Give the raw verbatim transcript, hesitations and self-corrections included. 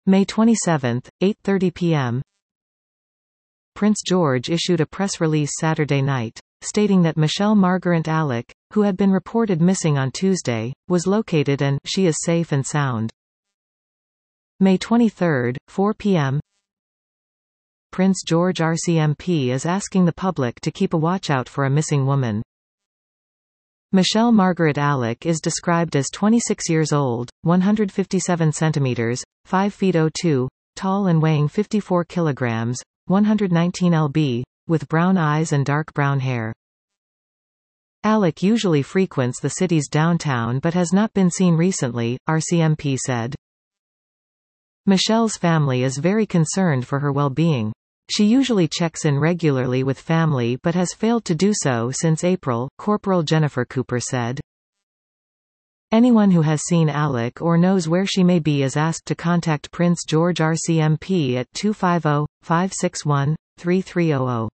May twenty-seventh, eight thirty p m Prince George issued a press release Saturday night, stating that Michelle Margaret Alec, who had been reported missing on Tuesday, was located and she is safe and sound. May twenty-third, four p m Prince George R C M P is asking the public to keep a watch out for a missing woman. Michelle Margaret Alec is described as twenty-six years old, one hundred fifty-seven centimeters, five feet oh two, tall and weighing fifty-four kilograms, one hundred nineteen pounds, with brown eyes and dark brown hair. Alec usually frequents the city's downtown but has not been seen recently, R C M P said. Michelle's family is very concerned for her well-being. She usually checks in regularly with family but has failed to do so since April, Corporal Jennifer Cooper said. Anyone who has seen Alec or knows where she may be is asked to contact Prince George R C M P at two five zero, five six one, three three zero zero.